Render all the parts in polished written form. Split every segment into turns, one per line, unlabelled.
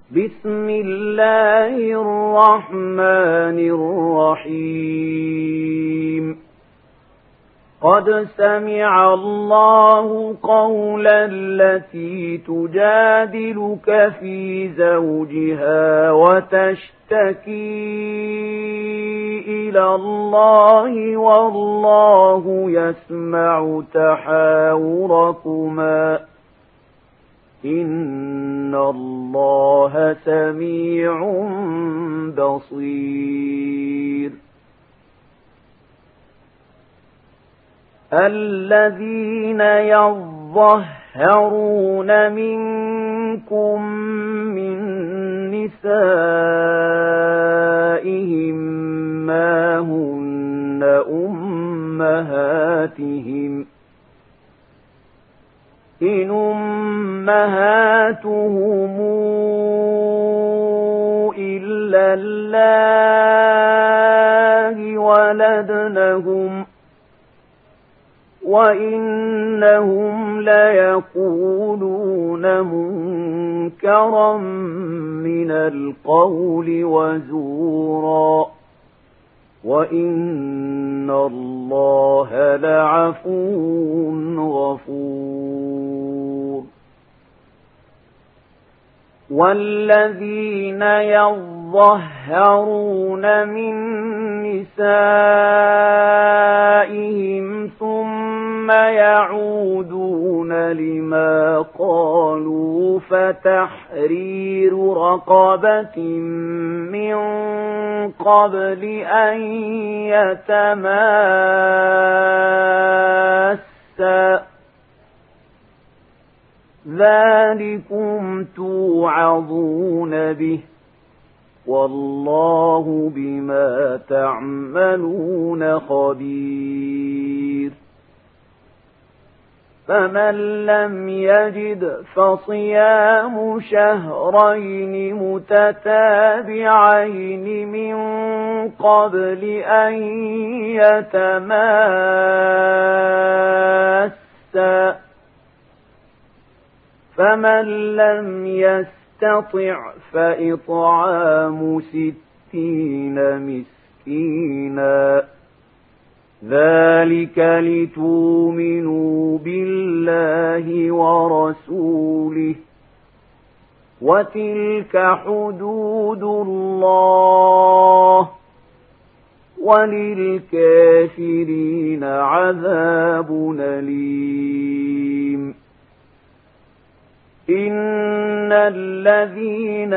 بسم الله الرحمن الرحيم قد سمع الله قول التي تجادلك في زوجها وتشتكي إلى الله والله يسمع تحاوركما إن الله سميع بصير الذين يظهرون منكم من نسائهم ما هن أمهاتهم إن أمهاتهم إلا الله ولدنهم وإنهم ليقولون منكرا من القول وزورا وإن الله لعفو غفور والذين يظهرون من نسائهم ثم يعودون لما قالوا فتحرير رقبة من قبل أن يتماسا ذلكم توعظون به والله بما تعملون خبير فمن لم يجد فصيام شهرين متتابعين من قبل أن يتماسا فمن لم يستطع فإطعام 60 مسكينا ذلك لتؤمنوا بالله ورسوله وتلك حدود الله وللكافرين عذاب أليم إن الذين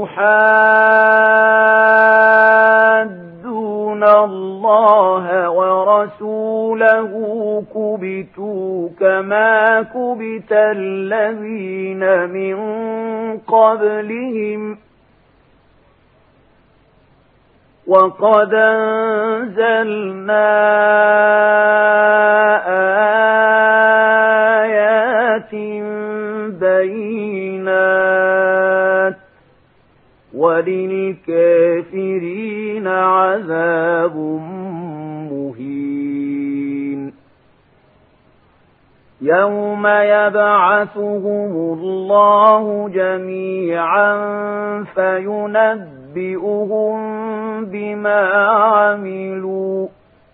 يحادون الله ورسوله كبتوا كما كبت الذين من قبلهم وقد أنزلنا آيات بينات وللكافرين عذاب مهين يوم يبعثهم الله جميعا فينبئهم بما عملوا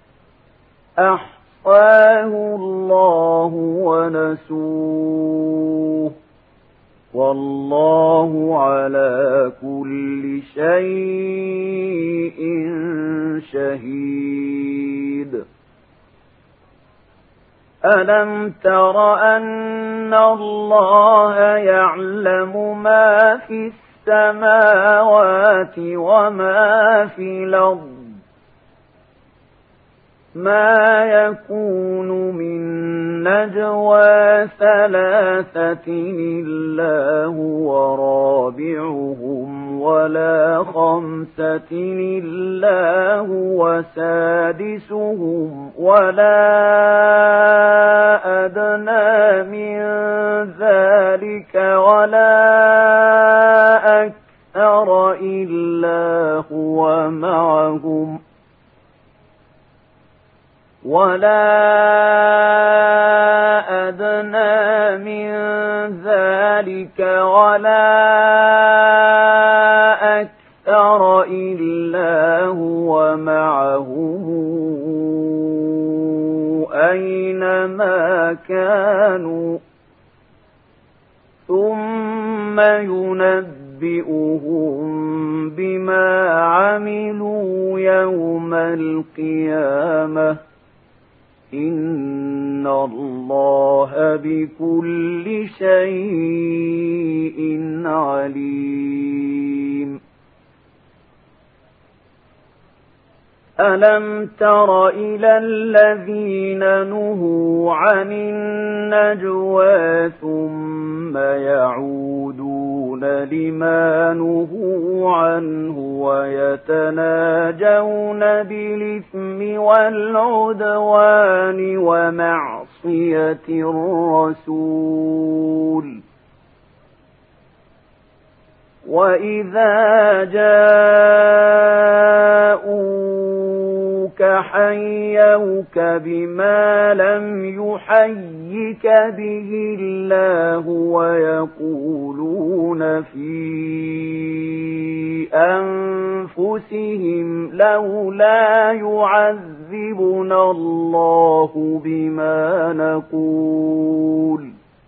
أحصاه الله ونسوه والله على كل شيء شهيد ألم تر أن الله يعلم ما في السماوات وما في الأرض ما يكون من نجوى 3 إلا هو رابعهم ولا 5 إلا هو سادسهم ولا أدنى من ذلك ولا أكثر إلا هو معهم ولا أدنى من ذلك ولا ينبئهم بما عملوا يوم القيامة إن الله بكل شيء عليم ألم تر إلى الذين نهوا عن النجوى ثم يعودون لما نهوا عنه ويتناجون بالإثم والعدوان ومعصية الرسول وإذا جاءوك حيوك بما لم يحيك به الله ويقولون في أنفسهم لولا يعذبنا الله بما نقول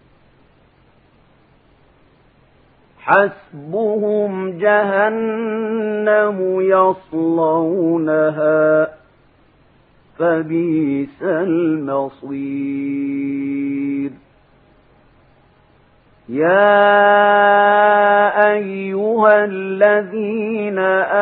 حسبهم جهنم يصلونها فبئس المصير يا أيها الذين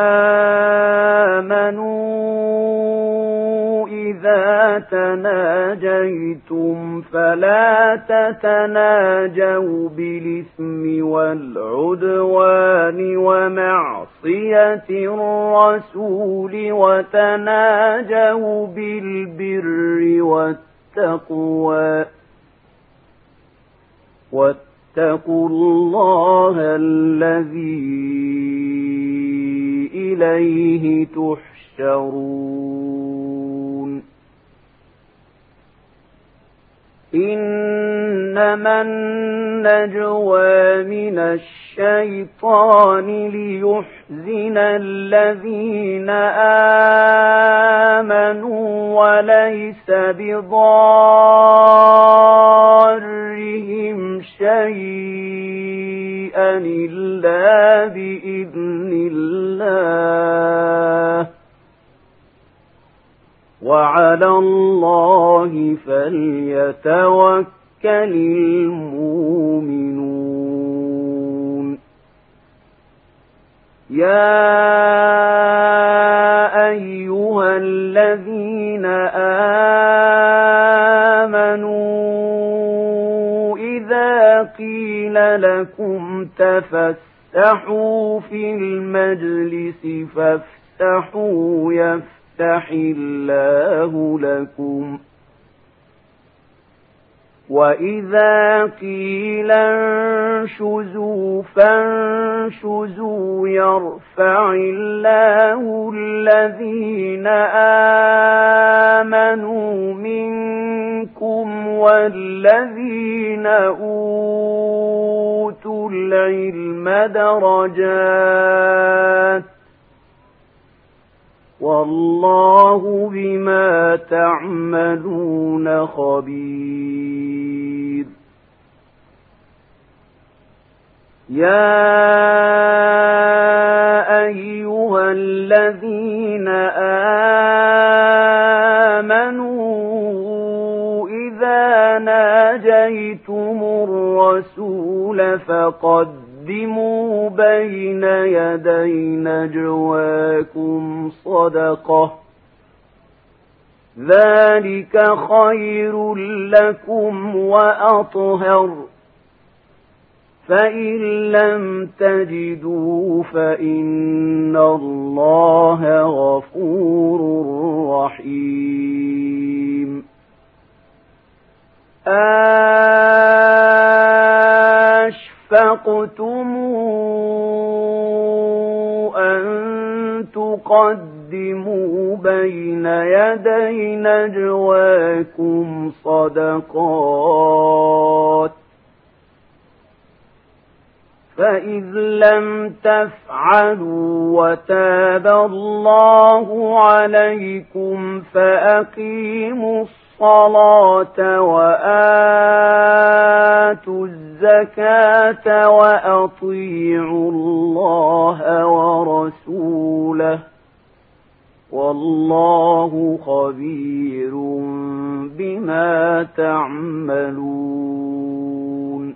آمنوا إذا تناجيتم فلا تتناجوا بالإثم والعدوان ومعصية الرسول وتناجوا بالبر والتقوى واتقوا الله الذي إليه تحشرون إنما النجوى من الشيطان ليحزن الذين آمنوا وليس بضارهم شيئا إلا بإذن الله وعلى الله فليتوكل المؤمنون يا أيها الذين آمنوا إذا قيل لكم تفسحوا في المجلس فافسحوا يفسح الله لكم وإذا قيل انشزوا فانشزوا يرفع الله الذين آمنوا منكم والذين أوتوا العلم درجات والله بما تعملون خبير يا أيها الذين آمنوا إذا ناجيتم الرسول فقدموا بين يدي نجواكم صدقة ذلك خير لكم وأطهر فإن لم تجدوا فإن الله غفور رحيم أشفقتم أن تقدموا بين يدي نجواكم صدقات فإذ لم تفعلوا وتاب الله عليكم فأقيموا الصلاة الصلاة وآتوا الزكاة وأطيعوا الله ورسوله والله خبير بما تعملون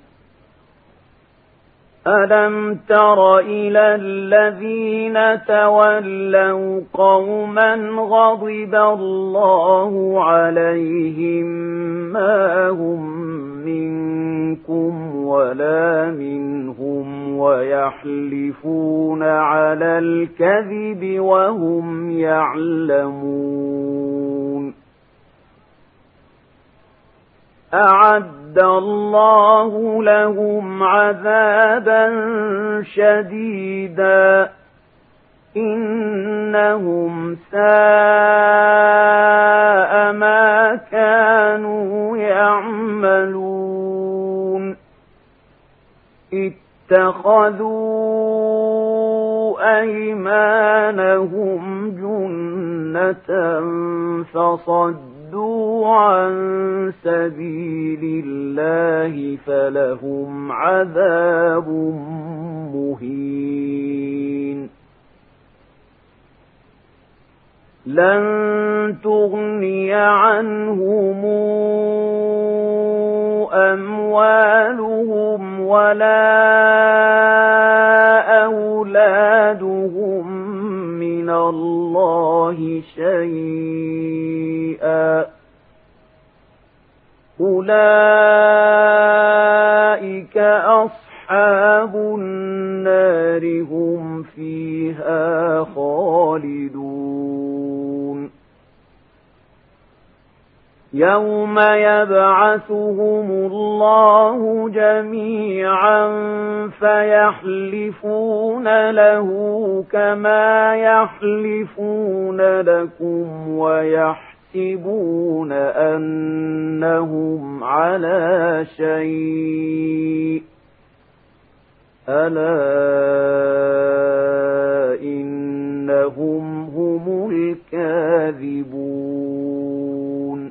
ألم تر إلى الذين تولوا قوما غضب الله عليهم ما هم منكم ولا منهم ويحلفون على الكذب وهم يعلمون أعد الله لهم عذابا شديدا إنهم ساء ما كانوا يعملون اتخذوا أيمانهم جنة فصدوا عن سبيل الله فلهم عذاب مهين لن تغني عنهم أموالهم ولا أولادهم من الله شيئا أولئك أصحاب النار هم فيها خالدون يوم يبعثهم الله جميعا فيحلفون له كما يحلفون لكم ويحسبون أنهم على شيء ألا إنهم هم الكاذبون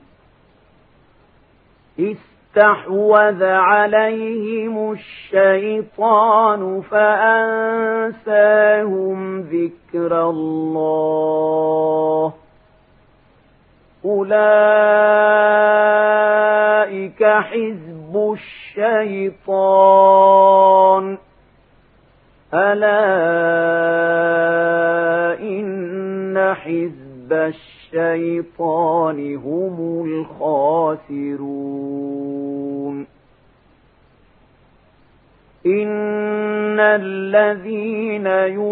استحوذ عليهم الشيطان فأنساهم ذكر الله أولئك حزب الشيطان ألا إن حزب الشيطان هم الخاسرون إن الذين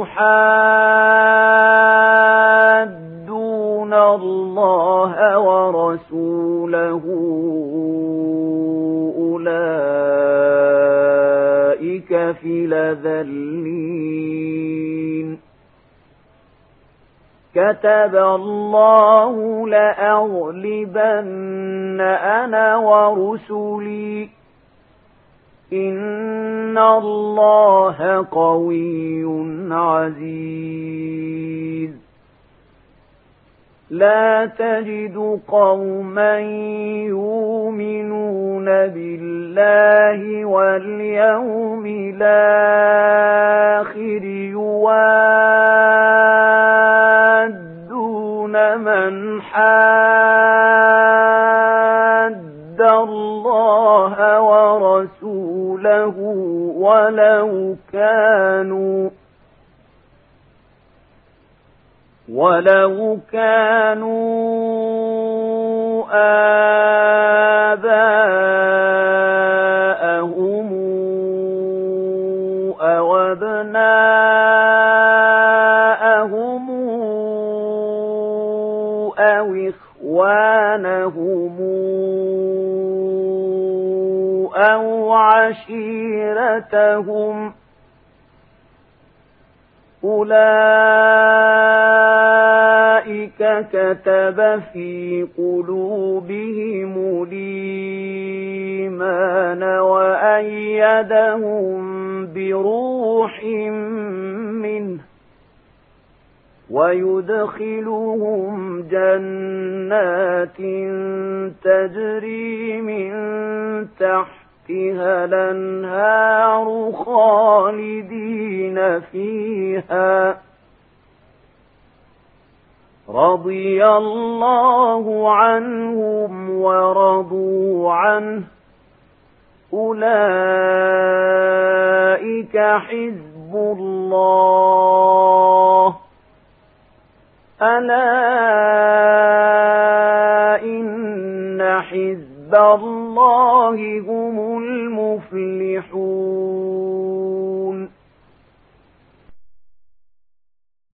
يحادون الله ورسوله أولئك في الأذلين كتب الله لأغلبن أنا ورسلي إن الله قوي عزيز لا تجد قوما يؤمنون بالله واليوم الآخر يوادون من حاد الله ورسوله ولو كانوا آباءهم أو أبناءهم أو إخوانهم أو عشيرتهم أولئك كتب في قلوبهم الإيمان وأيدهم بروح منه ويدخلهم جنات تجري من تحتها الأنهار خالدين فيها رضي الله عنهم ورضوا عنه أولئك حزب الله ألا إن حزب الله هم المفلحون